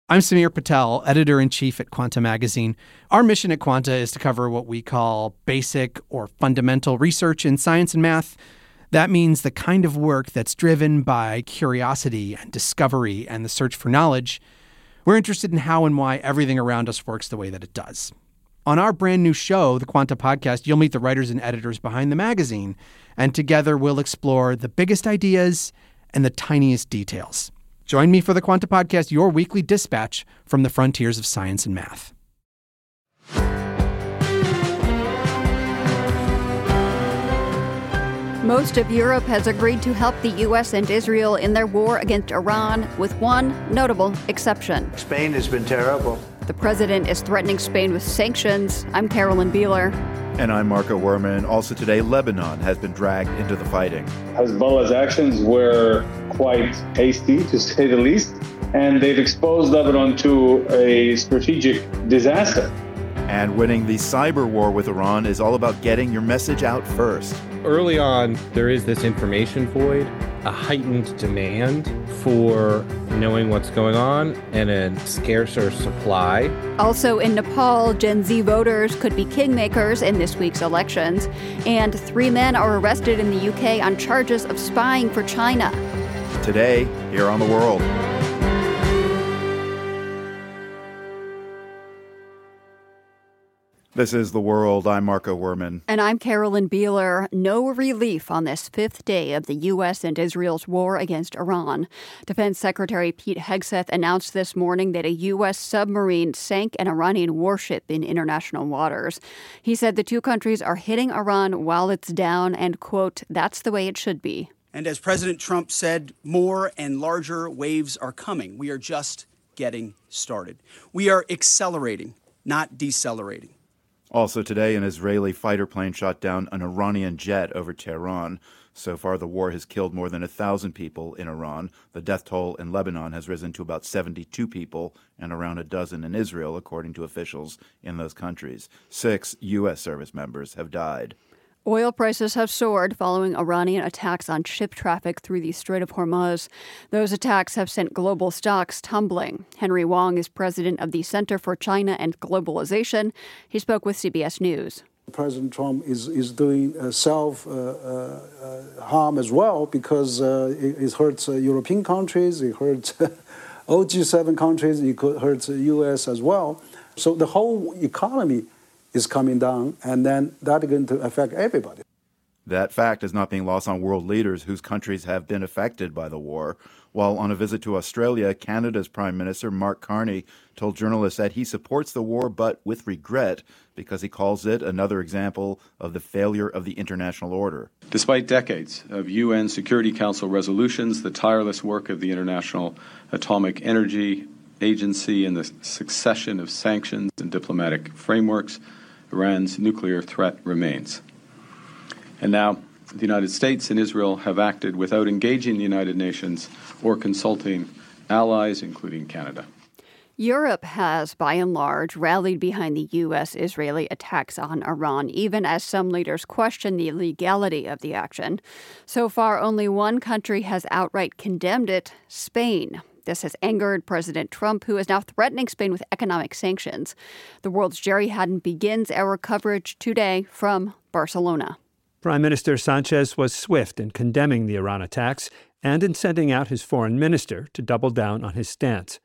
I'm Samir Patel, editor-in-chief at Quanta Magazine. Our mission at Quanta is to cover what we call basic or fundamental research in science and math. That means the kind of work that's driven by curiosity and discovery and the search for knowledge. We're interested in how and why everything around us works the way that it does. On our brand new show, the Quanta Podcast, you'll meet the writers and editors behind the magazine, and together we'll explore the biggest ideas and the tiniest details. Join me for the Quanta Podcast, your weekly dispatch from the frontiers of science and math. Most of Europe has agreed to help the U.S. and Israel in their war against Iran, with one notable exception. Spain has been terrible. The president is threatening Spain with sanctions. I'm Carolyn Beeler. And I'm Marco Werman. Also today, Lebanon has been dragged into the fighting. Hezbollah's actions were quite hasty, to say the least, and they've exposed Lebanon to a strategic disaster. And winning the cyber war with Iran is all about getting your message out first. Early on, there is this information void, a heightened demand for knowing what's going on, and a scarcer supply. Also in Nepal, Gen Z voters could be kingmakers in this week's elections, and 3 men are arrested in the UK on charges of spying for China. Today, here on The World. This is The World. I'm Marco Werman. And I'm Carolyn Beeler. No relief on this 5th day of the U.S. and Israel's war against Iran. Defense Secretary Pete Hegseth announced this morning that a U.S. submarine sank an Iranian warship in international waters. He said the two countries are hitting Iran while it's down and, quote, that's the way it should be. And as President Trump said, more and larger waves are coming. We are just getting started. We are accelerating, not decelerating. Also today, an Israeli fighter plane shot down an Iranian jet over Tehran. So far, the war has killed more than 1,000 people in Iran. The death toll in Lebanon has risen to about 72 people and around a dozen in Israel, according to officials in those countries. 6 U.S. service members have died. Oil prices have soared following Iranian attacks on ship traffic through the Strait of Hormuz. Those attacks have sent global stocks tumbling. Henry Wang is president of the Center for China and Globalization. He spoke with CBS News. President Trump is doing self-harm as well because it hurts European countries, it hurts all G7 countries, it hurts the U.S. as well. So the whole economy is coming down, and then that's going to affect everybody. That fact is not being lost on world leaders whose countries have been affected by the war. While on a visit to Australia, Canada's Prime Minister Mark Carney told journalists that he supports the war, but with regret, because he calls it another example of the failure of the international order. Despite decades of UN Security Council resolutions, the tireless work of the International Atomic Energy Agency, and the succession of sanctions and diplomatic frameworks, Iran's nuclear threat remains. And now, the United States and Israel have acted without engaging the United Nations or consulting allies, including Canada. Europe has, by and large, rallied behind the U.S.-Israeli attacks on Iran, even as some leaders question the legality of the action. So far, only one country has outright condemned it, Spain. This has angered President Trump, who is now threatening Spain with economic sanctions. The World's Jerry Haddon begins our coverage today from Barcelona. Prime Minister Sanchez was swift in condemning the Iran attacks and in sending out his foreign minister to double down on his stance.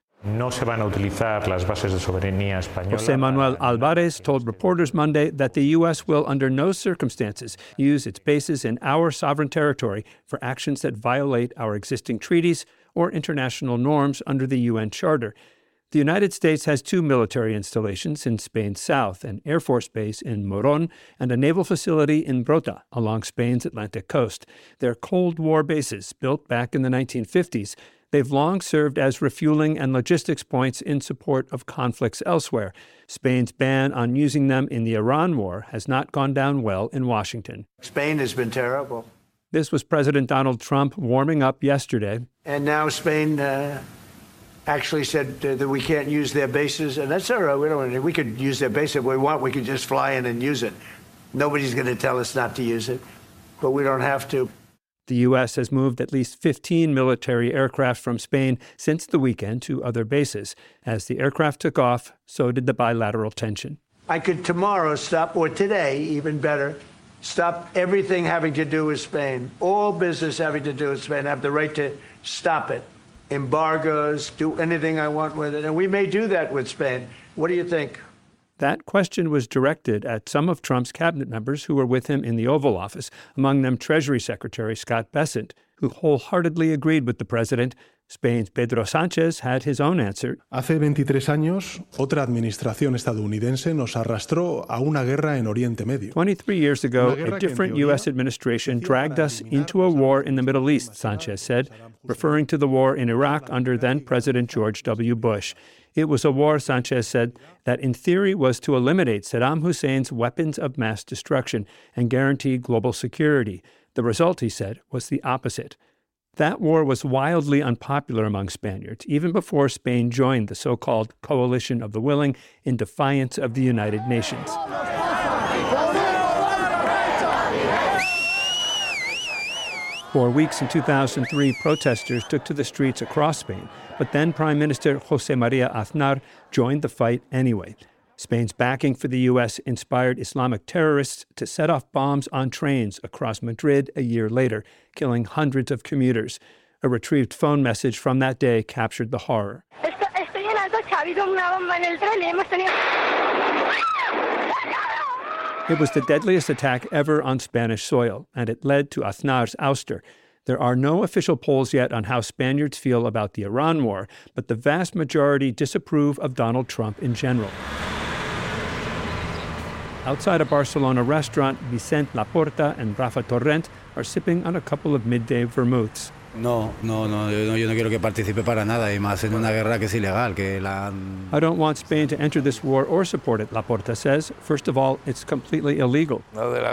José Manuel Álvarez told reporters Monday that the U.S. will under no circumstances use its bases in our sovereign territory for actions that violate our existing treaties or international norms under the UN Charter. The United States has 2 military installations in Spain's south, an Air Force base in Morón and a naval facility in Brota along Spain's Atlantic coast. They're Cold War bases built back in the 1950s. They've long served as refueling and logistics points in support of conflicts elsewhere. Spain's ban on using them in the Iran war has not gone down well in Washington. Spain has been terrible. This was President Donald Trump warming up yesterday. And now Spain actually said that we can't use their bases, and that's all right. We could use their base if we want. We could just fly in and use it. Nobody's going to tell us not to use it, but we don't have to. The U.S. has moved at least 15 military aircraft from Spain since the weekend to other bases. As the aircraft took off, so did the bilateral tension. I could tomorrow stop, or today, even better, stop everything having to do with Spain. All business having to do with Spain. I have the right to stop it. Embargoes, do anything I want with it. And we may do that with Spain. What do you think? That question was directed at some of Trump's cabinet members who were with him in the Oval Office, among them Treasury Secretary Scott Bessent, who wholeheartedly agreed with the president. Spain's Pedro Sánchez had his own answer. Hace 23 años, otra administración estadounidense nos arrastró a una guerra en Oriente Medio. 23 years ago, a different U.S. administration dragged us into a war in the Middle East, Sánchez said, referring to the war in Iraq under then-President George W. Bush. It was a war, Sánchez said, that in theory was to eliminate Saddam Hussein's weapons of mass destruction and guarantee global security. The result, he said, was the opposite. That war was wildly unpopular among Spaniards, even before Spain joined the so-called Coalition of the Willing in defiance of the United Nations. For weeks in 2003, protesters took to the streets across Spain, but then Prime Minister José María Aznar joined the fight anyway. Spain's backing for the U.S. inspired Islamic terrorists to set off bombs on trains across Madrid a year later, killing hundreds of commuters. A retrieved phone message from that day captured the horror. It was the deadliest attack ever on Spanish soil, and it led to Aznar's ouster. There are no official polls yet on how Spaniards feel about the Iran war, but the vast majority disapprove of Donald Trump in general. Outside a Barcelona restaurant, Vicent Laporta and Rafa Torrent are sipping on a couple of midday vermouths. No, yo no quiero que participe para nada, y más en una guerra que es ilegal, que la... I don't want Spain to enter this war or support it, Laporta says. First of all, it's completely illegal.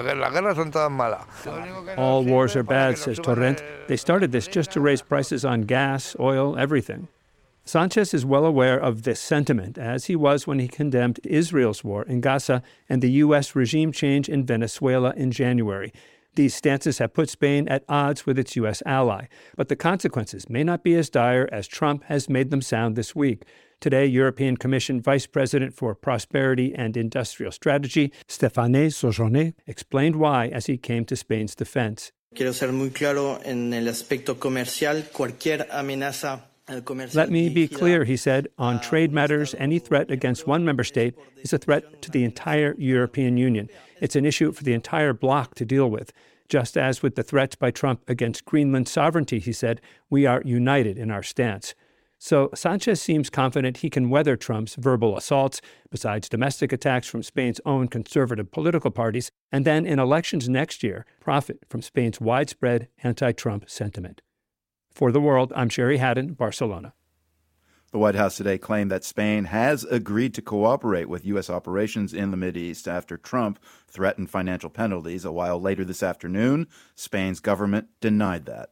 All wars are bad, says Torrent. They started this just to raise prices on gas, oil, everything. Sánchez is well aware of this sentiment, as he was when he condemned Israel's war in Gaza and the U.S. regime change in Venezuela in January. These stances have put Spain at odds with its U.S. ally, but the consequences may not be as dire as Trump has made them sound this week. Today, European Commission Vice President for Prosperity and Industrial Strategy, Stéphane Séjourné, explained why as he came to Spain's defense. Quiero ser muy claro en el aspecto comercial, cualquier amenaza. Let me be clear, he said, on trade matters, any threat against one member state is a threat to the entire European Union. It's an issue for the entire bloc to deal with. Just as with the threats by Trump against Greenland's sovereignty, he said, we are united in our stance. So Sánchez seems confident he can weather Trump's verbal assaults, besides domestic attacks from Spain's own conservative political parties, and then in elections next year, profit from Spain's widespread anti-Trump sentiment. For The World, I'm Sherry Haddon, Barcelona. The White House today claimed that Spain has agreed to cooperate with U.S. operations in the Mideast after Trump threatened financial penalties. A while later this afternoon, Spain's government denied that.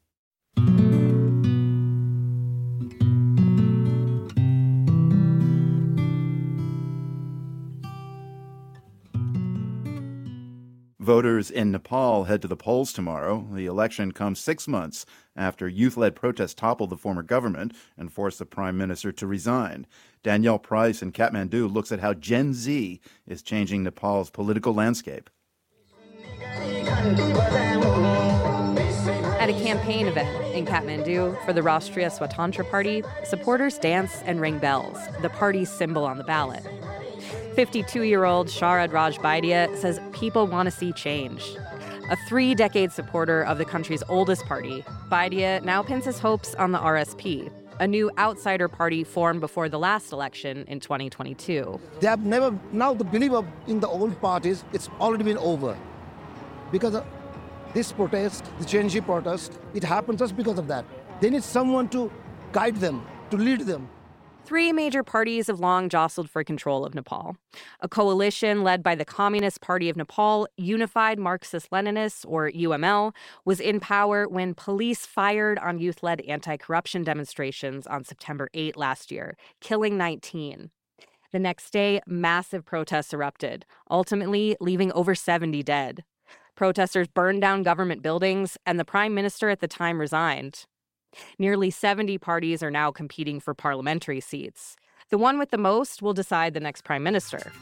Voters in Nepal head to the polls tomorrow. The election comes 6 months after youth-led protests toppled the former government and forced the prime minister to resign. Danielle Price in Kathmandu looks at how Gen Z is changing Nepal's political landscape. At a campaign event in Kathmandu for the Rashtriya Swatantra Party, supporters dance and ring bells, the party's symbol on the ballot. 52-year-old Sharad Raj Baidia says people want to see change. A 3-decade supporter of the country's oldest party, Baidia now pins his hopes on the RSP, a new outsider party formed before the last election in 2022. They have never, now the belief in the old parties, it's already been over. Because of this protest, the Gen Z protest, it happens just because of that. They need someone to guide them, to lead them. 3 major parties have long jostled for control of Nepal. A coalition led by the Communist Party of Nepal, Unified Marxist-Leninists, or UML, was in power when police fired on youth-led anti-corruption demonstrations on September 8 last year, killing 19. The next day, massive protests erupted, ultimately leaving over 70 dead. Protesters burned down government buildings, and the prime minister at the time resigned. Nearly 70 parties are now competing for parliamentary seats. The one with the most will decide the next prime minister.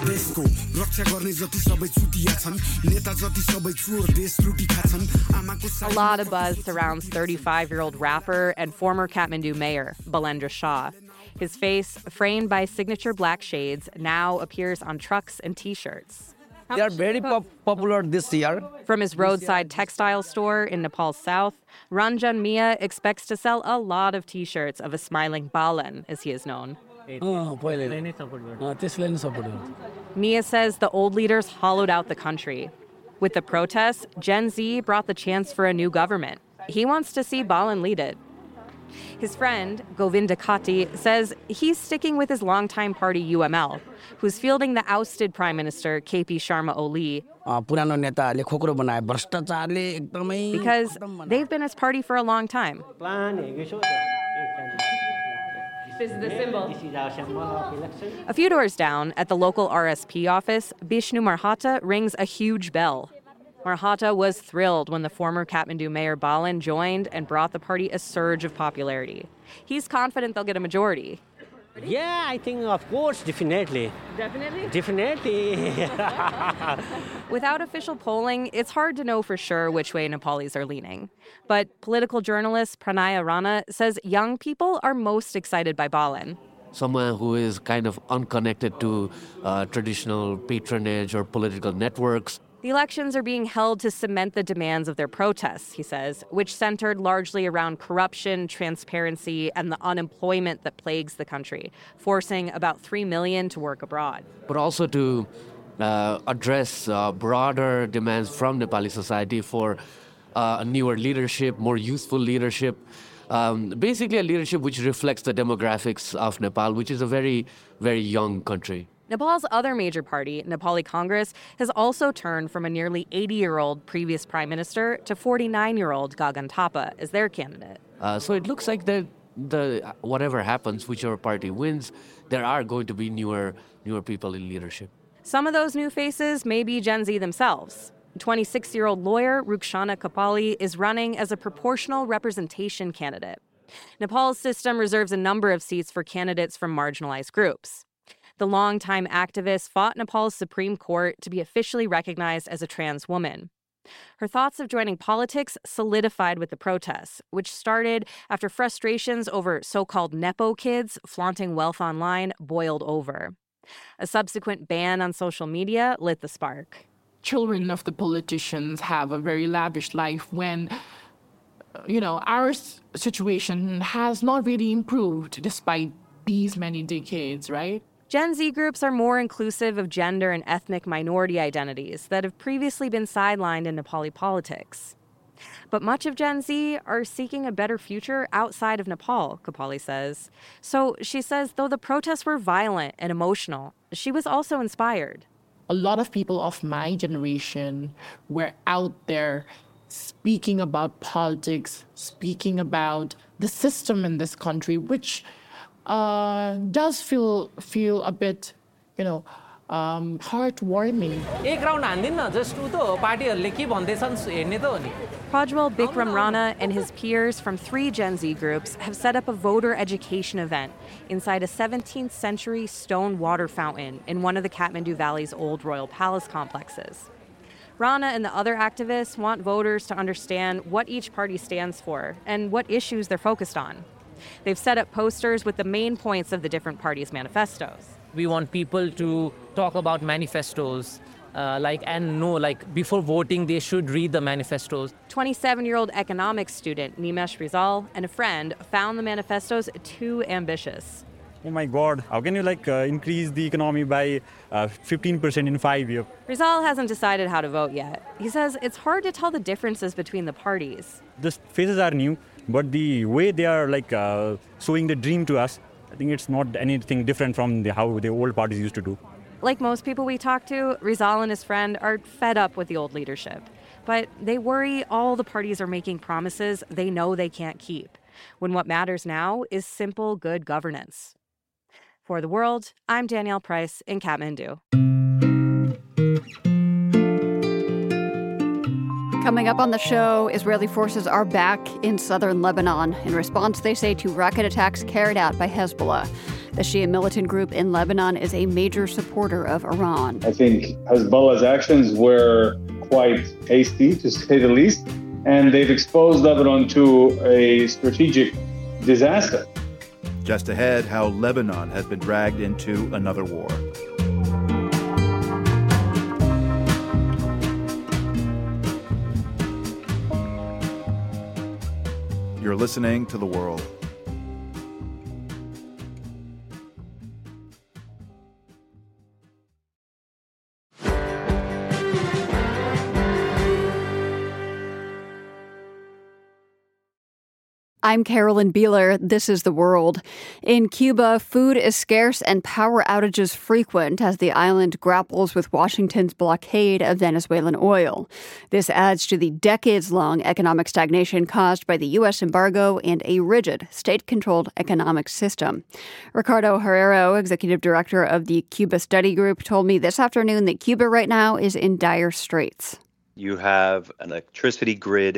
A lot of buzz surrounds 35-year-old rapper and former Kathmandu mayor, Balendra Shah. His face, framed by signature black shades, now appears on trucks and T-shirts. They are very popular this year. From his roadside textile store in Nepal's south, Ranjan Mia expects to sell a lot of T-shirts of a smiling Balan, as he is known. Mia says the old leaders hollowed out the country. With the protests, Gen Z brought the chance for a new government. He wants to see Balan lead it. His friend, Govinda Kati, says he's sticking with his longtime party UML, who's fielding the ousted Prime Minister KP Sharma Oli because they've been his party for a long time. This is the symbol. A few doors down, at the local RSP office, Bishnu Marhata rings a huge bell. Marhata was thrilled when the former Kathmandu mayor Balan joined and brought the party a surge of popularity. He's confident they'll get a majority. Yeah, I think, of course, definitely. Definitely? Definitely. Without official polling, it's hard to know for sure which way Nepalis are leaning. But political journalist Pranaya Rana says young people are most excited by Balan. Someone who is kind of unconnected to traditional patronage or political networks. The elections are being held to cement the demands of their protests, he says, which centered largely around corruption, transparency, and the unemployment that plagues the country, forcing about 3 million to work abroad. But also to address broader demands from Nepali society for a newer leadership, more youthful leadership, basically a leadership which reflects the demographics of Nepal, which is a very, very young country. Nepal's other major party, Nepali Congress, has also turned from a nearly 80-year-old previous prime minister to 49-year-old Gagan Thapa as their candidate. So it looks like the whatever happens, whichever party wins, there are going to be newer people in leadership. Some of those new faces may be Gen Z themselves. 26-year-old lawyer Rukshana Kapali is running as a proportional representation candidate. Nepal's system reserves a number of seats for candidates from marginalized groups. The longtime activist fought Nepal's Supreme Court to be officially recognized as a trans woman. Her thoughts of joining politics solidified with the protests, which started after frustrations over so-called Nepo kids flaunting wealth online boiled over. A subsequent ban on social media lit the spark. Children of the politicians have a very lavish life when, our situation has not really improved despite these many decades, right? Gen Z groups are more inclusive of gender and ethnic minority identities that have previously been sidelined in Nepali politics. But much of Gen Z are seeking a better future outside of Nepal, Kapali says. So she says though the protests were violent and emotional, she was also inspired. A lot of people of my generation were out there speaking about politics, speaking about the system in this country, which does feel a bit, heartwarming. Prajwal Bikram Rana and his peers from 3 Gen Z groups have set up a voter education event inside a 17th century stone water fountain in one of the Kathmandu Valley's old royal palace complexes. Rana and the other activists want voters to understand what each party stands for and what issues they're focused on. They've set up posters with the main points of the different parties' manifestos. We want people to talk about manifestos, before voting, they should read the manifestos. 27-year-old economics student Nimesh Rizal and a friend found the manifestos too ambitious. Oh my God, how can you increase the economy by 15% in 5 years? Rizal hasn't decided how to vote yet. He says it's hard to tell the differences between the parties. The faces are new, but the way they are showing the dream to us, I think it's not anything different from how the old parties used to do. Like most people we talk to, Rizal and his friend are fed up with the old leadership. But they worry all the parties are making promises they know they can't keep, when what matters now is simple good governance. For The World, I'm Danielle Price in Kathmandu. Coming up on the show, Israeli forces are back in southern Lebanon in response, they say, to rocket attacks carried out by Hezbollah. The Shia militant group in Lebanon is a major supporter of Iran. I think Hezbollah's actions were quite hasty, to say the least, and they've exposed Lebanon to a strategic disaster. Just ahead, how Lebanon has been dragged into another war. You're listening to The World. I'm Carolyn Beeler. This is The World. In Cuba, food is scarce and power outages frequent as the island grapples with Washington's blockade of Venezuelan oil. This adds to the decades-long economic stagnation caused by the U.S. embargo and a rigid, state-controlled economic system. Ricardo Herrero, executive director of the Cuba Study Group, told me this afternoon that Cuba right now is in dire straits. You have an electricity grid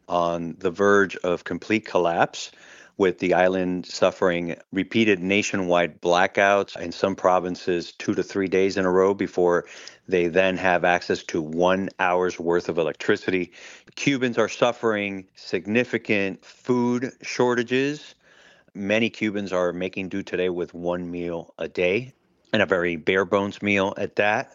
on the verge of complete collapse, with the island suffering repeated nationwide blackouts in some provinces 2 to 3 days in a row before they then have access to 1 hour's worth of electricity. Cubans are suffering significant food shortages. Many Cubans are making do today with one meal a day, and a very bare bones meal at that.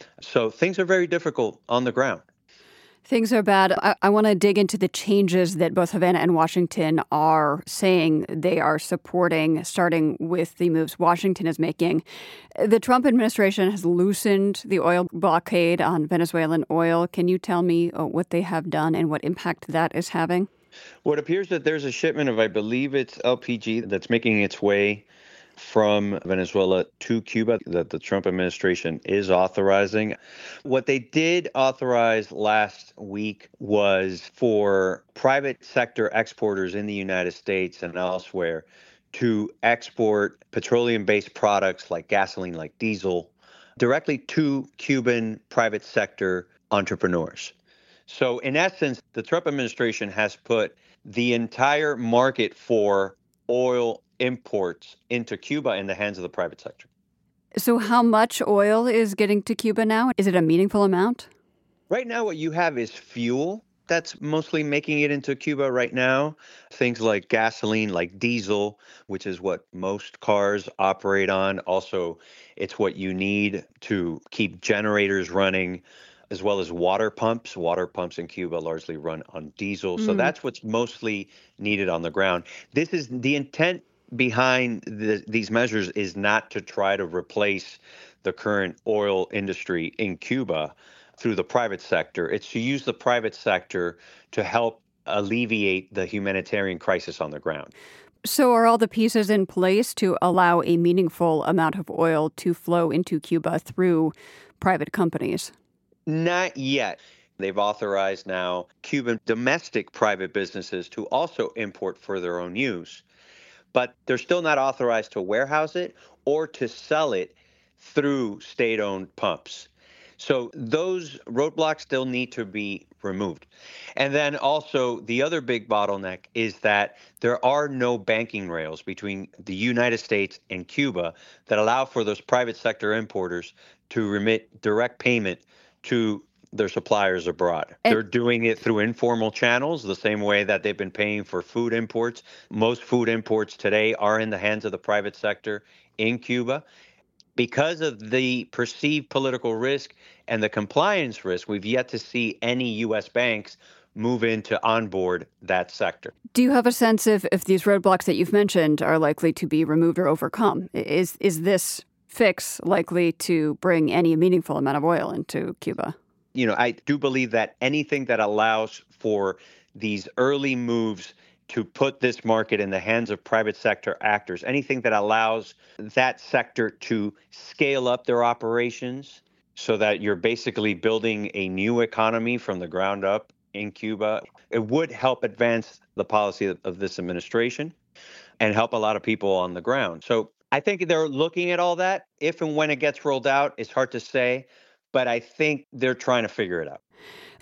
So things are very difficult on the ground. Things are bad. I want to dig into the changes that both Havana and Washington are saying they are supporting, starting with the moves Washington is making. The Trump administration has loosened the oil blockade on Venezuelan oil. Can you tell me what they have done and what impact that is having? Well, it appears that there's a shipment of, I believe it's LPG, that's making its way from Venezuela to Cuba that the Trump administration is authorizing. What they did authorize last week was for private sector exporters in the United States and elsewhere to export petroleum-based products like gasoline, like diesel, directly to Cuban private sector entrepreneurs. So in essence, the Trump administration has put the entire market for oil imports into Cuba in the hands of the private sector. So how much oil is getting to Cuba now? Is it a meaningful amount? Right now, what you have is fuel that's mostly making it into Cuba right now. Things like gasoline, like diesel, which is what most cars operate on. Also, it's what you need to keep generators running, as well as water pumps. Water pumps in Cuba largely run on diesel. So that's what's mostly needed on the ground. This is the intent behind these measures is not to try to replace the current oil industry in Cuba through the private sector. It's to use the private sector to help alleviate the humanitarian crisis on the ground. So are all the pieces in place to allow a meaningful amount of oil to flow into Cuba through private companies? Not yet. They've authorized now Cuban domestic private businesses to also import for their own use. But they're still not authorized to warehouse it or to sell it through state-owned pumps. So those roadblocks still need to be removed. And then also the other big bottleneck is that there are no banking rails between the United States and Cuba that allow for those private sector importers to remit direct payment to their suppliers abroad. They're doing it through informal channels, the same way that they've been paying for food imports. Most food imports today are in the hands of the private sector in Cuba. Because of the perceived political risk and the compliance risk, we've yet to see any U.S. banks move in to onboard that sector. Do you have a sense if these roadblocks that you've mentioned are likely to be removed or overcome? Is this fix likely to bring any meaningful amount of oil into Cuba? You know, I do believe that anything that allows for these early moves to put this market in the hands of private sector actors, anything that allows that sector to scale up their operations so that you're basically building a new economy from the ground up in Cuba, it would help advance the policy of this administration and help a lot of people on the ground. So I think they're looking at all that. If and when it gets rolled out, it's hard to say. But I think they're trying to figure it out.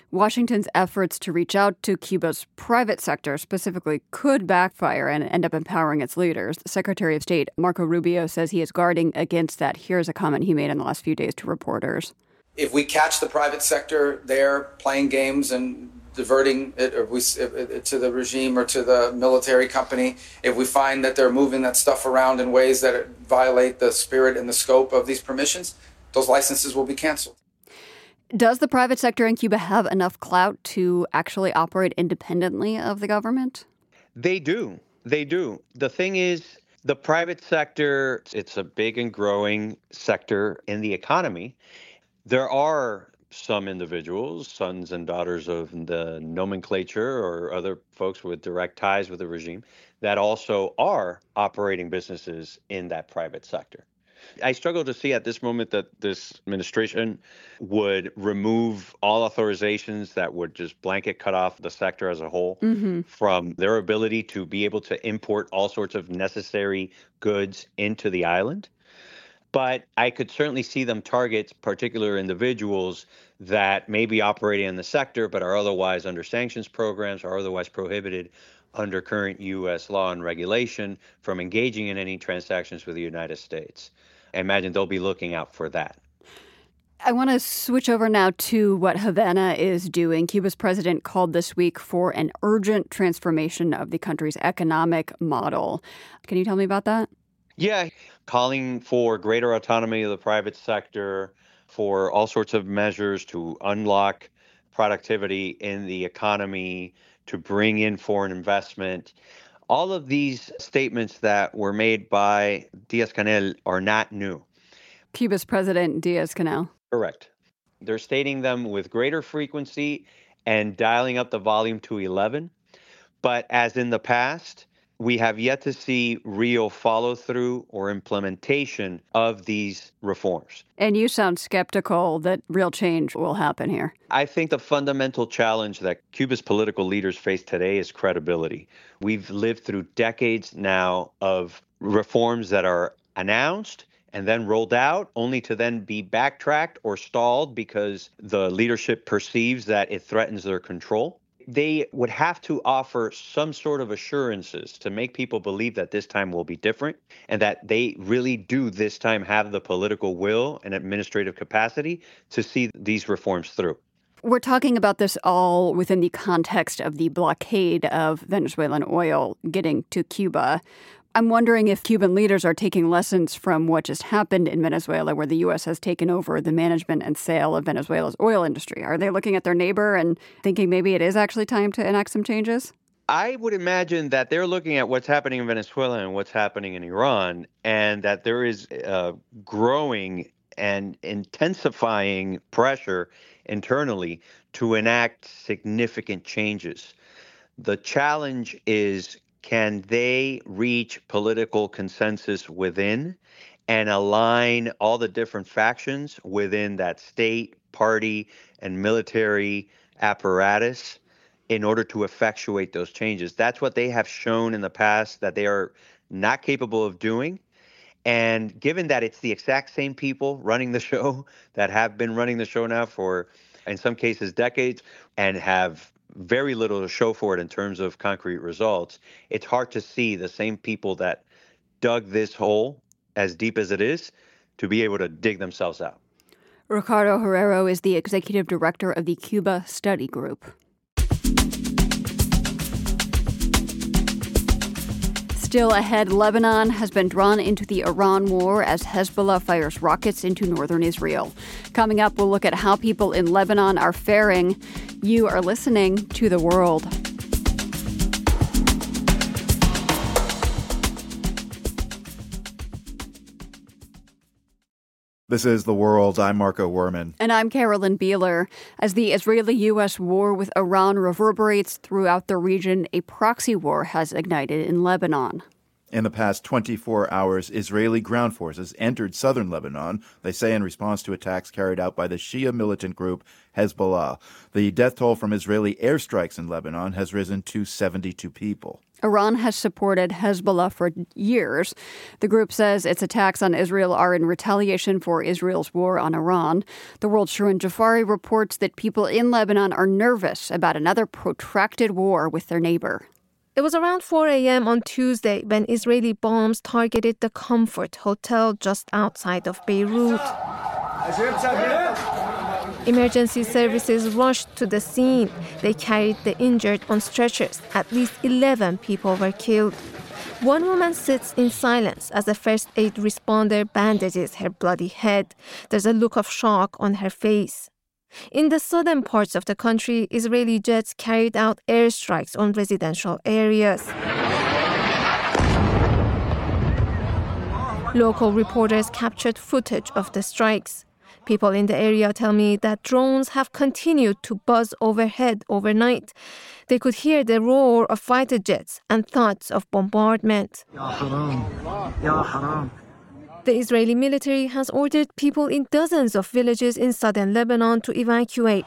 Washington's efforts to reach out to Cuba's private sector specifically could backfire and end up empowering its leaders. The Secretary of State Marco Rubio says he is guarding against that. Here's a comment he made in the last few days to reporters. If we catch the private sector there playing games and diverting it to the regime or to the military company, if we find that they're moving that stuff around in ways that violate the spirit and the scope of these permissions, those licenses will be canceled. Does the private sector in Cuba have enough clout to actually operate independently of the government? They do. They do. The thing is, the private sector, it's a big and growing sector in the economy. There are some individuals, sons and daughters of the nomenclature or other folks with direct ties with the regime, that also are operating businesses in that private sector. I struggle to see at this moment that this administration would remove all authorizations that would just blanket cut off the sector as a whole from their ability to be able to import all sorts of necessary goods into the island. But I could certainly see them target particular individuals that may be operating in the sector but are otherwise under sanctions programs or otherwise prohibited under current U.S. law and regulation from engaging in any transactions with the United States. I imagine they'll be looking out for that. I want to switch over now to what Havana is doing. Cuba's president called this week for an urgent transformation of the country's economic model. Can you tell me about that? Yeah, calling for greater autonomy of the private sector, for all sorts of measures to unlock productivity in the economy, to bring in foreign investment. All of these statements that were made by Díaz-Canel are not new. Cuba's president, Díaz-Canel. Correct. They're stating them with greater frequency and dialing up the volume to 11. But as in the past, we have yet to see real follow-through or implementation of these reforms. And you sound skeptical that real change will happen here. I think the fundamental challenge that Cuba's political leaders face today is credibility. We've lived through decades now of reforms that are announced and then rolled out, only to then be backtracked or stalled because the leadership perceives that it threatens their control. They would have to offer some sort of assurances to make people believe that this time will be different and that they really do this time have the political will and administrative capacity to see these reforms through. We're talking about this all within the context of the blockade of Venezuelan oil getting to Cuba. I'm wondering if Cuban leaders are taking lessons from what just happened in Venezuela, where the U.S. has taken over the management and sale of Venezuela's oil industry. Are they looking at their neighbor and thinking maybe it is actually time to enact some changes? I would imagine that they're looking at what's happening in Venezuela and what's happening in Iran, and that there is growing and intensifying pressure internally to enact significant changes. The challenge is, can they reach political consensus within and align all the different factions within that state, party, and military apparatus in order to effectuate those changes? That's what they have shown in the past that they are not capable of doing. And given that it's the exact same people running the show that have been running the show now for, in some cases, decades, and have very little to show for it in terms of concrete results, it's hard to see the same people that dug this hole as deep as it is to be able to dig themselves out. Ricardo Herrero is the executive director of the Cuba Study Group. Still ahead, Lebanon has been drawn into the Iran war as Hezbollah fires rockets into northern Israel. Coming up, we'll look at how people in Lebanon are faring. You are listening to The World. This is The World. I'm Marco Werman. And I'm Carolyn Beeler. As the Israeli-U.S. war with Iran reverberates throughout the region, a proxy war has ignited in Lebanon. In the past 24 hours, Israeli ground forces entered southern Lebanon, they say in response to attacks carried out by the Shia militant group Hezbollah. The death toll from Israeli airstrikes in Lebanon has risen to 72 people. Iran has supported Hezbollah for years. The group says its attacks on Israel are in retaliation for Israel's war on Iran. The World's Sharun Jafari reports that people in Lebanon are nervous about another protracted war with their neighbor. It was around 4 a.m. on Tuesday when Israeli bombs targeted the Comfort Hotel just outside of Beirut. Emergency services rushed to the scene. They carried the injured on stretchers. At least 11 people were killed. One woman sits in silence as a first aid responder bandages her bloody head. There's a look of shock on her face. In the southern parts of the country, Israeli jets carried out airstrikes on residential areas. Local reporters captured footage of the strikes. People in the area tell me that drones have continued to buzz overhead overnight. They could hear the roar of fighter jets and thoughts of bombardment. The Israeli military has ordered people in dozens of villages in southern Lebanon to evacuate.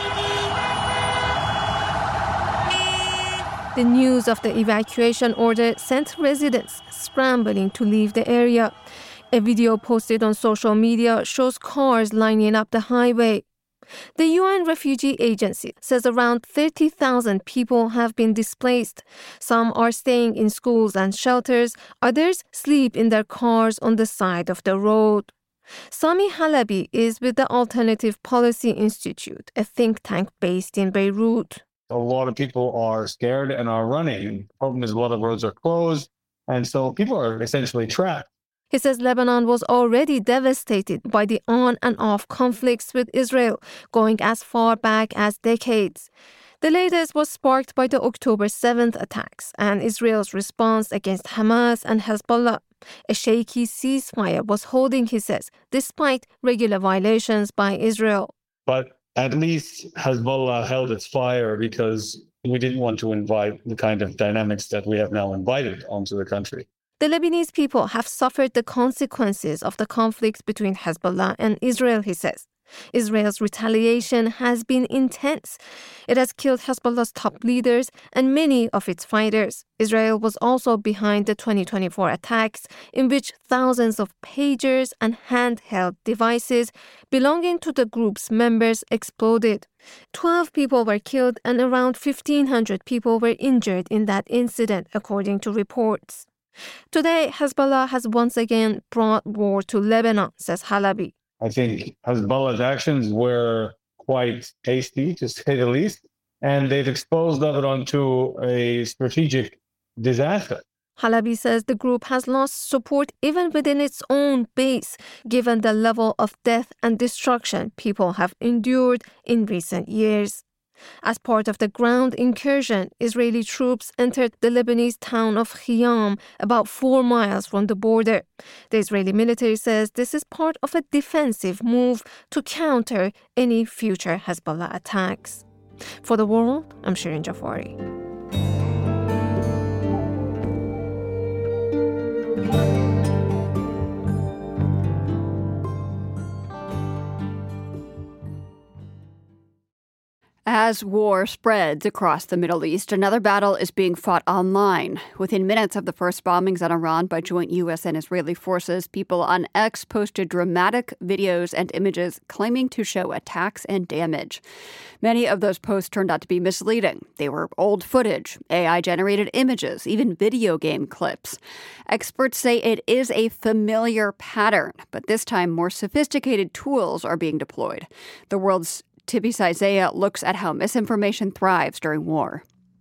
The news of the evacuation order sent residents scrambling to leave the area. A video posted on social media shows cars lining up the highway. The UN Refugee Agency says around 30,000 people have been displaced. Some are staying in schools and shelters. Others sleep in their cars on the side of the road. Sami Halabi is with the Alternative Policy Institute, a think tank based in Beirut. A lot of people are scared and are running. The problem is a lot of roads are closed, and so people are essentially trapped. He says Lebanon was already devastated by the on and off conflicts with Israel, going as far back as decades. The latest was sparked by the October 7th attacks and Israel's response against Hamas and Hezbollah. A shaky ceasefire was holding, he says, despite regular violations by Israel. But at least Hezbollah held its fire because we didn't want to invite the kind of dynamics that we have now invited onto the country. The Lebanese people have suffered the consequences of the conflict between Hezbollah and Israel, he says. Israel's retaliation has been intense. It has killed Hezbollah's top leaders and many of its fighters. Israel was also behind the 2024 attacks, in which thousands of pagers and handheld devices belonging to the group's members exploded. 12 people were killed and around 1,500 people were injured in that incident, according to reports. Today, Hezbollah has once again brought war to Lebanon, says Halabi. I think Hezbollah's actions were quite hasty, to say the least, and they've exposed Lebanon to a strategic disaster. Halabi says the group has lost support even within its own base, given the level of death and destruction people have endured in recent years. As part of the ground incursion, Israeli troops entered the Lebanese town of Khiam, about 4 miles from the border. The Israeli military says this is part of a defensive move to counter any future Hezbollah attacks. For The World, I'm Sharun Jafari. As war spreads across the Middle East, another battle is being fought online. Within minutes of the first bombings on Iran by joint U.S. and Israeli forces, people on X posted dramatic videos and images claiming to show attacks and damage. Many of those posts turned out to be misleading. They were old footage, AI-generated images, even video game clips. Experts say it is a familiar pattern, but this time more sophisticated tools are being deployed. The World's Tibi Saizea looks at how misinformation thrives during war.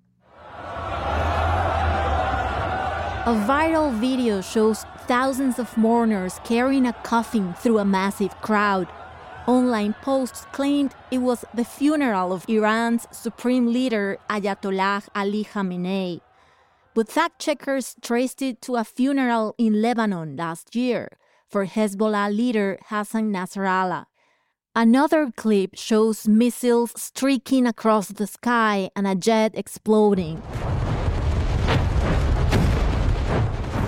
A viral video shows thousands of mourners carrying a coffin through a massive crowd. Online posts claimed it was the funeral of Iran's supreme leader Ayatollah Ali Khamenei. But fact-checkers traced it to a funeral in Lebanon last year for Hezbollah leader Hassan Nasrallah. Another clip shows missiles streaking across the sky and a jet exploding.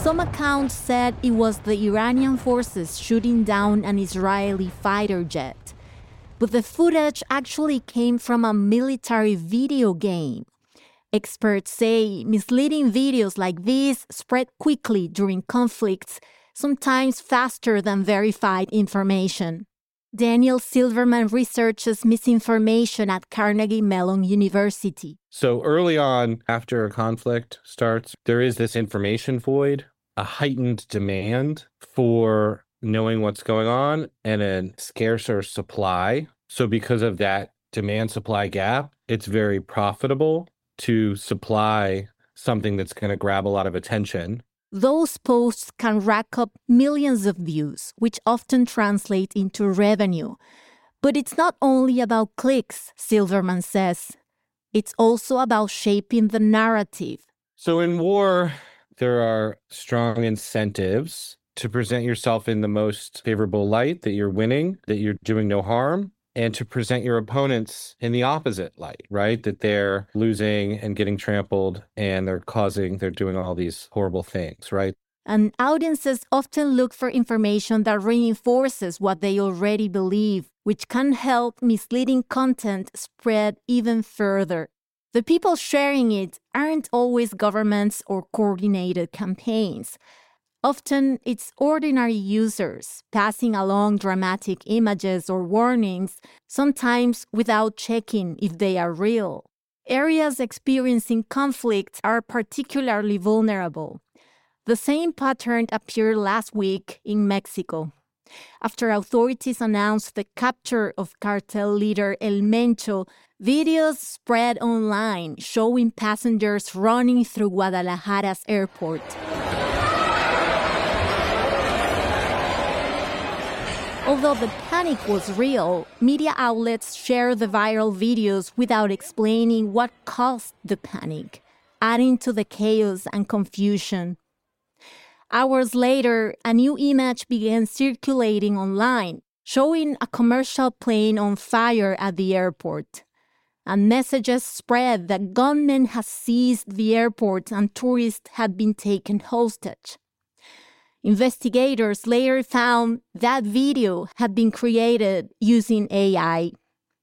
Some accounts said it was the Iranian forces shooting down an Israeli fighter jet. But the footage actually came from a military video game. Experts say misleading videos like these spread quickly during conflicts, sometimes faster than verified information. Daniel Silverman researches misinformation at Carnegie Mellon University. So early on, after a conflict starts, there is this information void, a heightened demand for knowing what's going on, and a scarcer supply. So because of that demand-supply gap, it's very profitable to supply something that's going to grab a lot of attention. Those posts can rack up millions of views, which often translate into revenue. But it's not only about clicks, Silverman says. It's also about shaping the narrative. So in war, there are strong incentives to present yourself in the most favorable light, that you're winning, that you're doing no harm, and to present your opponents in the opposite light, right? That they're losing and getting trampled and they're doing all these horrible things, right? And audiences often look for information that reinforces what they already believe, which can help misleading content spread even further. The people sharing it aren't always governments or coordinated campaigns. Often, it's ordinary users passing along dramatic images or warnings, sometimes without checking if they are real. Areas experiencing conflict are particularly vulnerable. The same pattern appeared last week in Mexico, after authorities announced the capture of cartel leader El Mencho. Videos spread online showing passengers running through Guadalajara's airport. Although the panic was real, media outlets shared the viral videos without explaining what caused the panic, adding to the chaos and confusion. Hours later, a new image began circulating online, showing a commercial plane on fire at the airport. And messages spread that gunmen had seized the airport and tourists had been taken hostage. Investigators later found that video had been created using AI.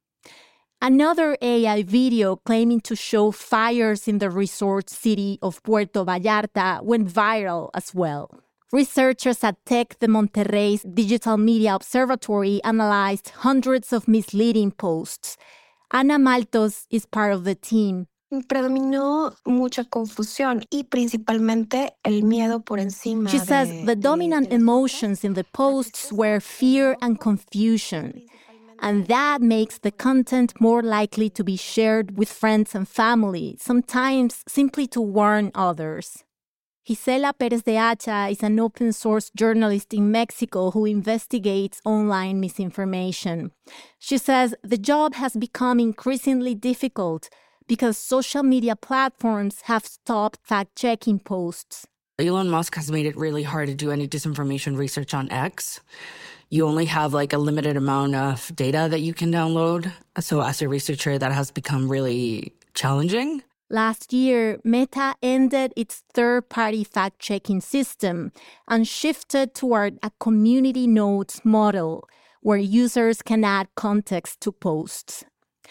Another AI video claiming to show fires in the resort city of Puerto Vallarta went viral as well. Researchers at Tec de Monterrey's Digital Media Observatory analyzed hundreds of misleading posts. Ana Maltos is part of the team. Predominó mucha confusión y principalmente el miedo por encima. She says the dominant emotions in the posts were fear and confusion, and that makes the content more likely to be shared with friends and family, sometimes simply to warn others. Gisela Pérez de Hacha is an open-source journalist in Mexico who investigates online misinformation. She says the job has become increasingly difficult because social media platforms have stopped fact-checking posts. Elon Musk has made it really hard to do any disinformation research on X. You only have like a limited amount of data that you can download. So as a researcher, that has become really challenging. Last year, Meta ended its third-party fact-checking system and shifted toward a community notes model where users can add context to posts.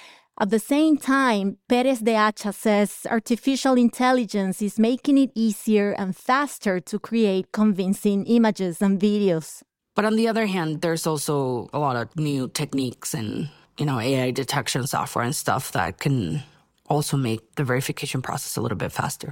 At the same time, Pérez de Hacha says artificial intelligence is making it easier and faster to create convincing images and videos. But on the other hand, there's also a lot of new techniques and, AI detection software and stuff that can also make the verification process a little bit faster.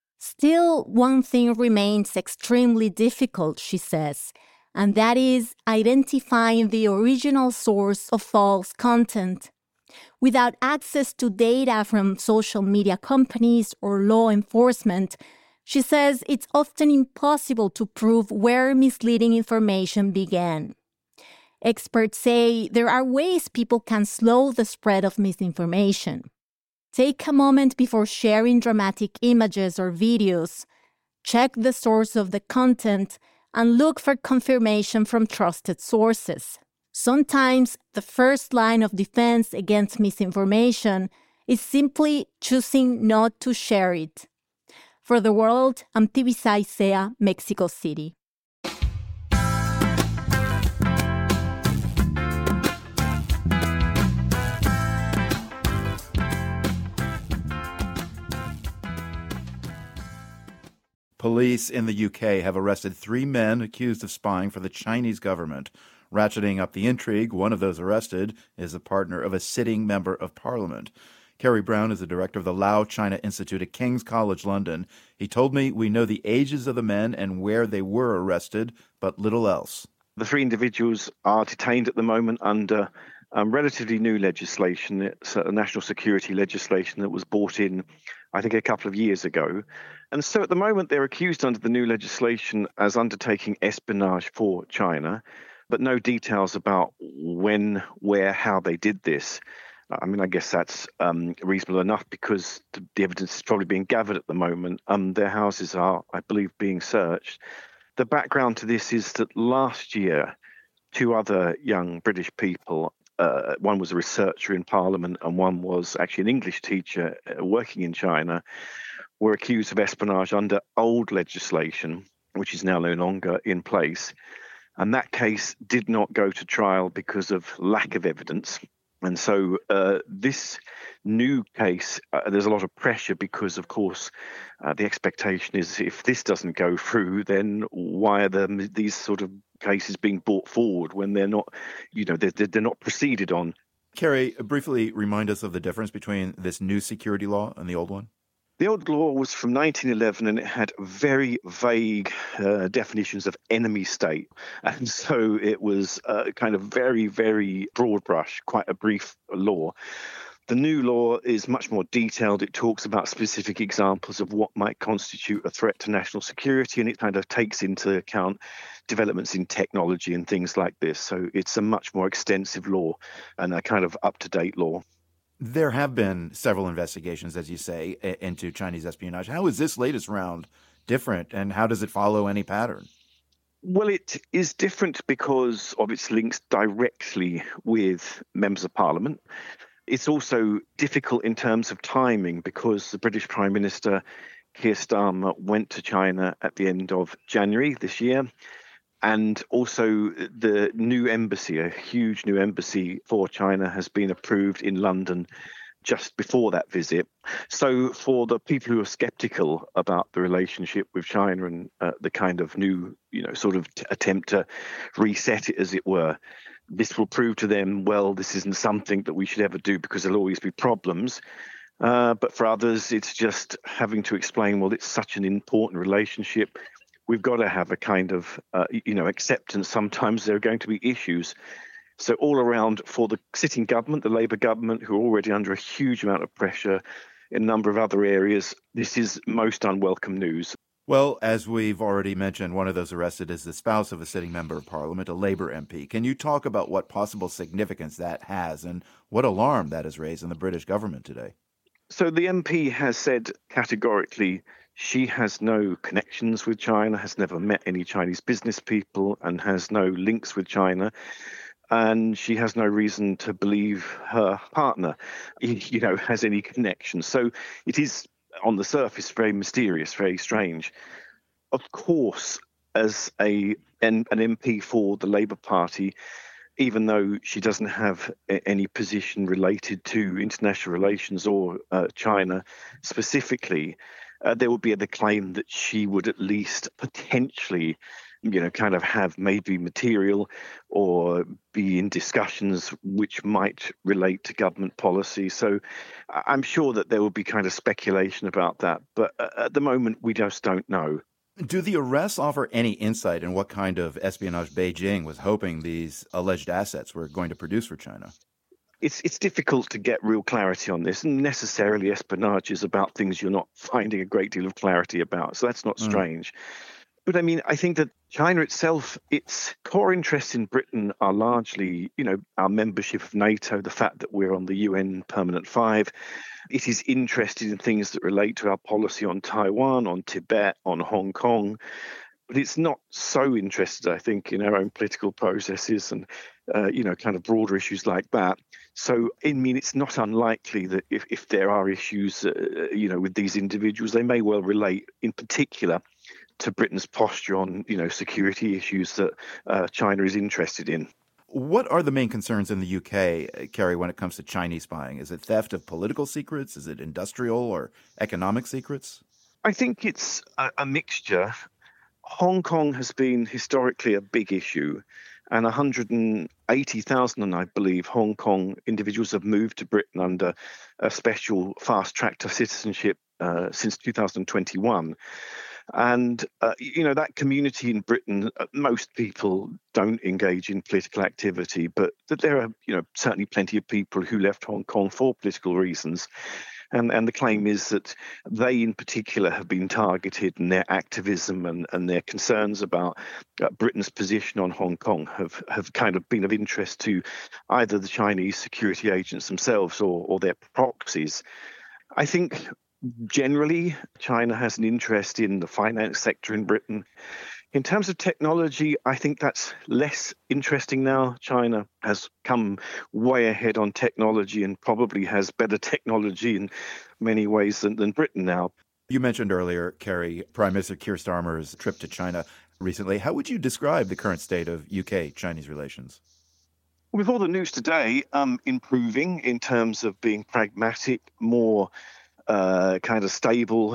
Still, one thing remains extremely difficult, she says, and that is identifying the original source of false content. Without access to data from social media companies or law enforcement, she says it's often impossible to prove where misleading information began. Experts say there are ways people can slow the spread of misinformation. Take a moment before sharing dramatic images or videos. Check the source of the content and look for confirmation from trusted sources. Sometimes the first line of defense against misinformation is simply choosing not to share it. For the world, I'm Tibisay Sea, Mexico City. Police in the UK have arrested 3 men accused of spying for the Chinese government. Ratcheting up the intrigue, one of those arrested is a partner of a sitting member of parliament. Kerry Brown is the director of the Lao China Institute at King's College London. He told me we know the ages of the men and where they were arrested, but little else. The 3 individuals are detained at the moment under relatively new legislation. It's a national security legislation that was brought in, I think, a couple of years ago. And so at the moment, they're accused under the new legislation as undertaking espionage for China, but no details about when, where, how they did this. I mean, I guess that's reasonable enough because the evidence is probably being gathered at the moment. Their houses are, I believe, being searched. The background to this is that last year, 2 other young British people, one was a researcher in Parliament and one was actually an English teacher working in China, were accused of espionage under old legislation, which is now no longer in place. And that case did not go to trial because of lack of evidence. And so this new case, there's a lot of pressure because, of course, the expectation is if this doesn't go through, then why are these sort of cases being brought forward when they're not, they're not proceeded on? Kerry, briefly remind us of the difference between this new security law and the old one. The old law was from 1911 and it had very vague definitions of enemy state. And so it was kind of very, very broad brush, quite a brief law. The new law is much more detailed. It talks about specific examples of what might constitute a threat to national security, and it kind of takes into account developments in technology and things like this. So it's a much more extensive law and a kind of up-to-date law. There have been several investigations, as you say, into Chinese espionage. How is this latest round different, and how does it follow any pattern? Well, it is different because of its links directly with members of Parliament. It's also difficult in terms of timing because the British Prime Minister, Keir Starmer, went to China at the end of January this year. And also the new embassy, a huge new embassy for China, has been approved in London just before that visit. So for the people who are skeptical about the relationship with China and the kind of new, sort of attempt to reset it, as it were, this will prove to them, well, this isn't something that we should ever do because there'll always be problems. But for others, it's just having to explain, well, it's such an important relationship. We've got to have a kind of, acceptance. Sometimes there are going to be issues. So all around for the sitting government, the Labour government, who are already under a huge amount of pressure in a number of other areas, this is most unwelcome news. Well, as we've already mentioned, one of those arrested is the spouse of a sitting member of Parliament, a Labour MP. Can you talk about what possible significance that has and what alarm that has raised in the British government today? So the MP has said categorically she has no connections with China, has never met any Chinese business people, and has no links with China. And she has no reason to believe her partner, has any connection. So it is, on the surface, very mysterious, very strange. Of course, as an MP for the Labour Party, even though she doesn't have any position related to international relations or China specifically, there would be the claim that she would at least potentially, kind of have maybe material or be in discussions which might relate to government policy. So I'm sure that there will be kind of speculation about that. But at the moment, we just don't know. Do the arrests offer any insight in what kind of espionage Beijing was hoping these alleged assets were going to produce for China? It's difficult to get real clarity on this. And necessarily espionage is about things you're not finding a great deal of clarity about. So that's not strange. But I mean, I think that China itself, its core interests in Britain are largely, our membership of NATO, the fact that we're on the UN Permanent Five. It is interested in things that relate to our policy on Taiwan, on Tibet, on Hong Kong. But it's not so interested, I think, in our own political processes and, kind of broader issues like that. So, I mean, it's not unlikely that if there are issues, with these individuals, they may well relate in particular to Britain's posture on, security issues that China is interested in. What are the main concerns in the UK, Kerry, when it comes to Chinese spying? Is it theft of political secrets? Is it industrial or economic secrets? I think it's a mixture. Hong Kong has been historically a big issue, and 180,000, I believe, Hong Kong individuals have moved to Britain under a special fast track to citizenship since 2021. And, that community in Britain, most people don't engage in political activity, but there are, certainly plenty of people who left Hong Kong for political reasons. And the claim is that they in particular have been targeted, and their activism and their concerns about Britain's position on Hong Kong have kind of been of interest to either the Chinese security agents themselves or their proxies. I think generally China has an interest in the finance sector in Britain. In terms of technology, I think that's less interesting now. China has come way ahead on technology and probably has better technology in many ways than Britain now. You mentioned earlier, Kerry, Prime Minister Keir Starmer's trip to China recently. How would you describe the current state of UK-Chinese relations? With all the news today, improving in terms of being pragmatic, more kind of stable,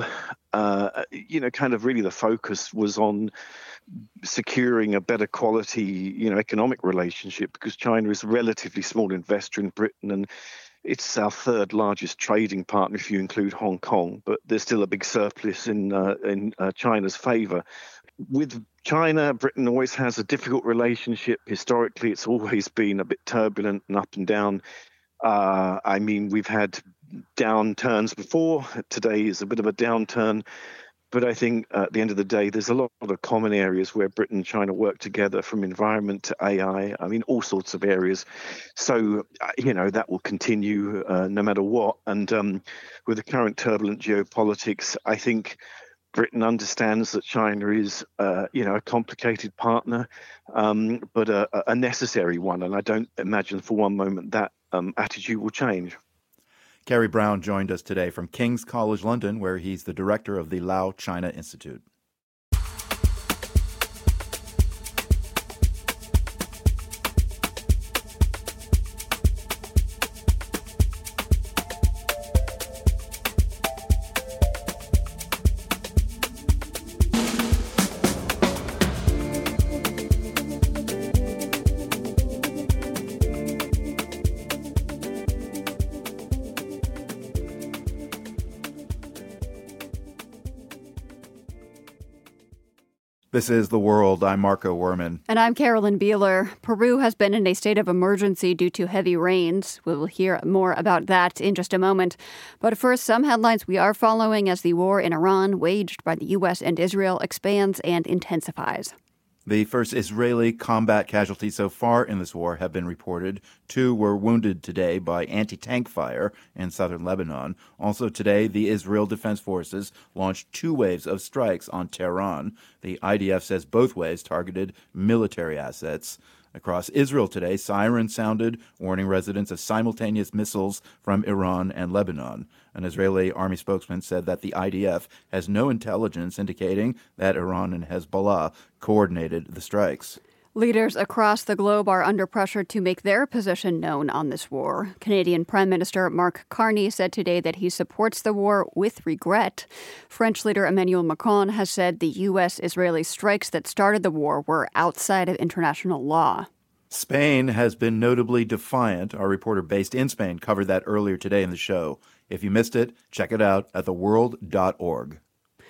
kind of really the focus was on securing a better quality, economic relationship, because China is a relatively small investor in Britain and it's our third largest trading partner if you include Hong Kong, but there's still a big surplus in China's favour. With China, Britain always has a difficult relationship. Historically, it's always been a bit turbulent and up and down. We've had downturns before. Today is a bit of a downturn. But I think at the end of the day, there's a lot of common areas where Britain and China work together, from environment to AI, all sorts of areas. So, that will continue no matter what. And with the current turbulent geopolitics, I think Britain understands that China is, a complicated partner, but a necessary one. And I don't imagine for one moment that attitude will change. Kerry Brown joined us today from King's College London, where he's the director of the Lao China Institute. This is The World. I'm Marco Werman. And I'm Carolyn Beeler. Peru has been in a state of emergency due to heavy rains. We will hear more about that in just a moment. But first, some headlines we are following as the war in Iran, waged by the U.S. and Israel, expands and intensifies. The first Israeli combat casualties so far in this war have been reported. 2 were wounded today by anti-tank fire in southern Lebanon. Also today, the Israel Defense Forces launched 2 waves of strikes on Tehran. The IDF says both waves targeted military assets. Across Israel today, sirens sounded, warning residents of simultaneous missiles from Iran and Lebanon. An Israeli army spokesman said that the IDF has no intelligence indicating that Iran and Hezbollah coordinated the strikes. Leaders across the globe are under pressure to make their position known on this war. Canadian Prime Minister Mark Carney said today that he supports the war with regret. French leader Emmanuel Macron has said the U.S.-Israeli strikes that started the war were outside of international law. Spain has been notably defiant. Our reporter based in Spain covered that earlier today in the show. If you missed it, check it out at theworld.org.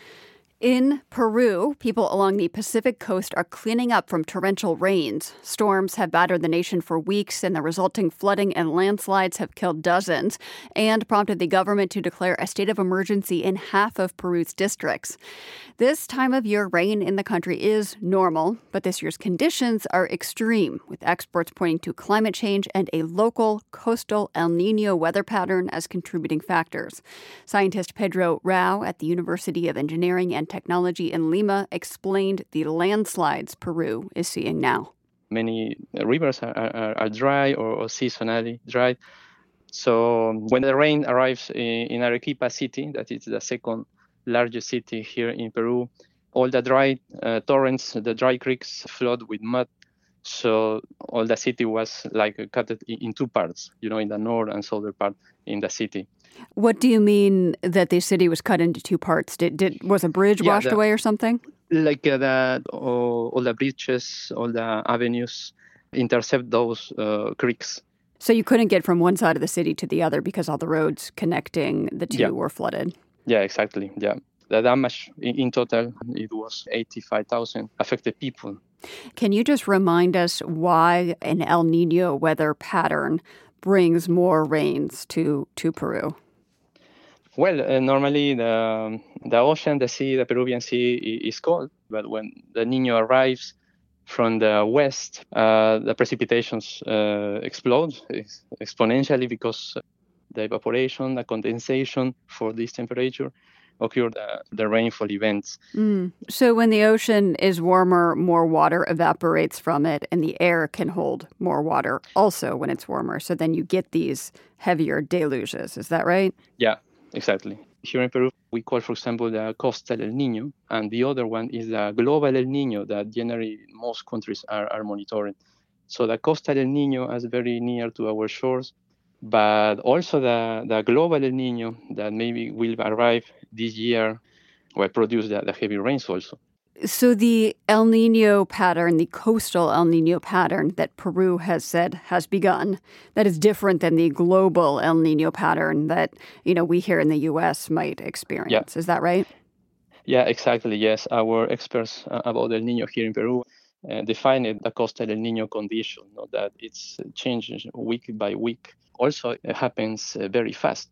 In Peru, people along the Pacific coast are cleaning up from torrential rains. Storms have battered the nation for weeks, and the resulting flooding and landslides have killed dozens and prompted the government to declare a state of emergency in half of Peru's districts. This time of year, rain in the country is normal, but this year's conditions are extreme, with experts pointing to climate change and a local coastal El Niño weather pattern as contributing factors. Scientist Pedro Rao at the University of Engineering and Technology in Lima explained the landslides Peru is seeing now. Many rivers are dry or seasonally dry. So when the rain arrives in Arequipa city, that is the second largest city here in Peru, all the dry torrents, the dry creeks flood with mud. So all the city was like cut in two parts, in the north and southern part in the city. What do you mean that the city was cut into two parts? Was a bridge washed away or something? Like all the bridges, all the avenues intercept those creeks. So you couldn't get from one side of the city to the other because all the roads connecting the two were flooded? Yeah, exactly. Yeah. The damage in total, it was 85,000 affected people. Can you just remind us why an El Nino weather pattern brings more rains to Peru? Well, normally the ocean, the sea, the Peruvian Sea is cold, but when the Nino arrives from the west, the precipitations explode exponentially because the evaporation, the condensation for this temperature occur the rainfall events. So when the ocean is warmer, more water evaporates from it, and the air can hold more water also when it's warmer. So then you get these heavier deluges. Is that right? Yeah, exactly. Here in Peru, we call, for example, the coastal El Nino, and the other one is the global El Nino that generally most countries are monitoring. So the coastal El Nino is very near to our shores, but also the global El Nino that maybe will arrive this year will produce the heavy rains also. So the El Nino pattern, the coastal El Nino pattern that Peru has said has begun, that is different than the global El Nino pattern that, we here in the U.S. might experience. Yeah. Is that right? Yeah, exactly. Yes. Our experts about El Nino here in Peru define it the coastal El Nino condition, that it's changing week by week. Also, it happens very fast.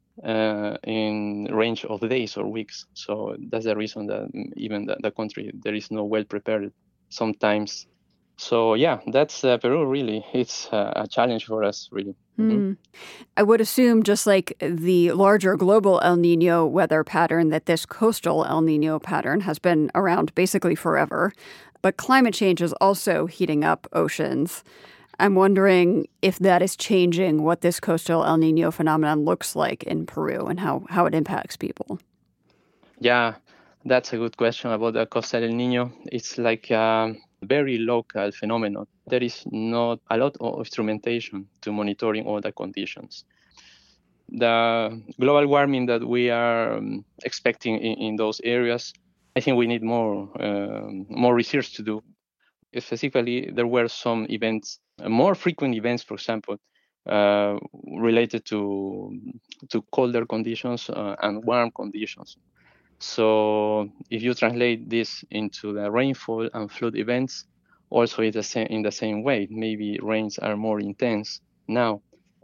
In range of days or weeks. So that's the reason that even the country, there is no well prepared sometimes. So yeah, that's Peru really. It's a challenge for us really. Mm-hmm. I would assume just like the larger global El Nino weather pattern that this coastal El Nino pattern has been around basically forever. But climate change is also heating up oceans. I'm wondering if that is changing what this coastal El Nino phenomenon looks like in Peru and how it impacts people. Yeah, that's a good question about the coastal El Nino. It's like a very local phenomenon. There is not a lot of instrumentation to monitoring all the conditions. The global warming that we are expecting in those areas, I think we need more research to do. Specifically, there were some events, more frequent events, for example, related to colder conditions and warm conditions. So if you translate this into the rainfall and flood events, also it's in the same way. Maybe rains are more intense now.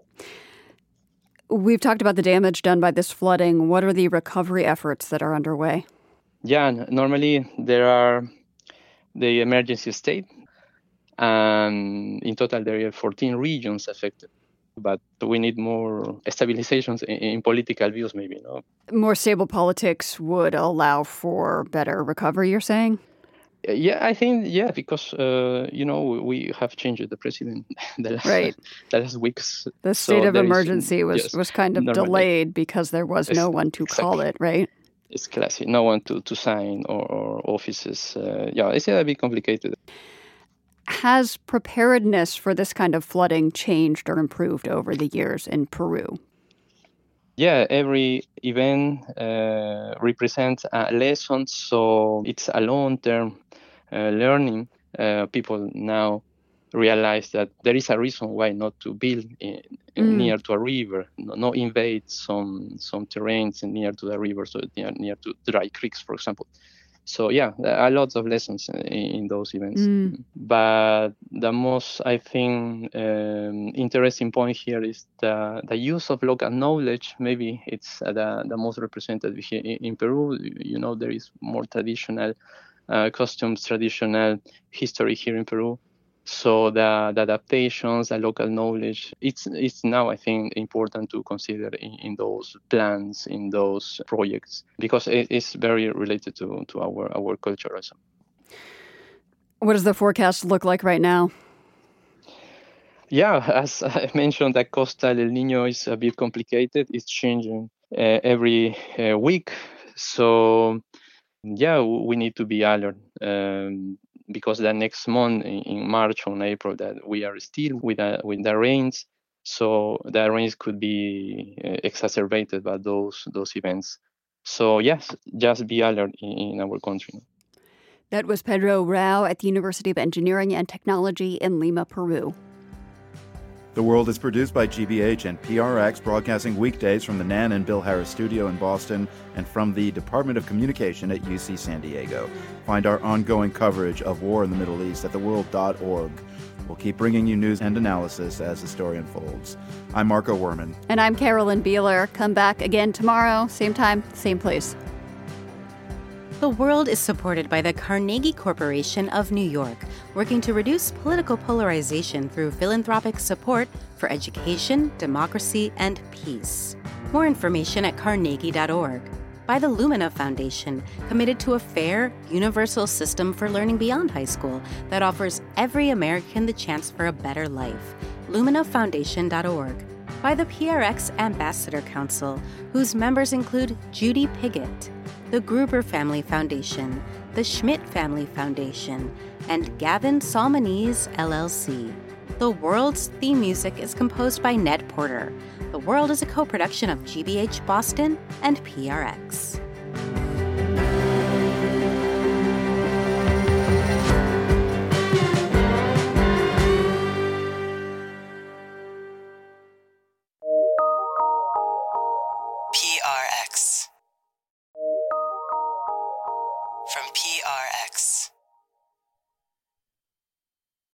We've talked about the damage done by this flooding. What are the recovery efforts that are underway? Yeah, normally there are the emergency state, and in total there are 14 regions affected. But we need more stabilizations in political views, maybe. No? More stable politics would allow for better recovery, you're saying? Yeah, I think, because, we have changed the president the last weeks. The state of emergency was kind of delayed because there was no one to call it, right? It's classic. No one to sign or offices. It's a bit complicated. Has preparedness for this kind of flooding changed or improved over the years in Peru? Yeah, every event represents a lesson, so it's a long-term learning. People now realize that there is a reason why not to build near to a river, not invade some terrains near to the river, so near to dry creeks, for example. So there are lots of lessons in those events. But the most, I think, interesting point here is the use of local knowledge. Maybe it's the most representative here in Peru. There is more traditional customs, traditional history here in Peru. So the adaptations, the local knowledge, it's now, I think, important to consider in those plans, in those projects, because it's very related to our culture also. What does the forecast look like right now? Yeah, as I mentioned, that coastal El Nino is a bit complicated. It's changing every week. So, yeah, we need to be alert because the next month, in March or April, that we are still with the rains. So the rains could be exacerbated by those events. So, yes, just be alert in our country. That was Pedro Rao at the University of Engineering and Technology in Lima, Peru. The World is produced by GBH and PRX, broadcasting weekdays from the Nan and Bill Harris studio in Boston and from the Department of Communication at UC San Diego. Find our ongoing coverage of war in the Middle East at theworld.org. We'll keep bringing you news and analysis as the story unfolds. I'm Marco Werman. And I'm Carolyn Beeler. Come back again tomorrow, same time, same place. The World is supported by the Carnegie Corporation of New York, working to reduce political polarization through philanthropic support for education, democracy, and peace. More information at carnegie.org. By the Lumina Foundation, committed to a fair, universal system for learning beyond high school that offers every American the chance for a better life. LuminaFoundation.org. By the PRX Ambassador Council, whose members include Judy Piggott, the Gruber Family Foundation, the Schmidt Family Foundation, and Gavin Salmonese, LLC. The World's theme music is composed by Ned Porter. The World is a co-production of GBH Boston and PRX. PRX. From PRX.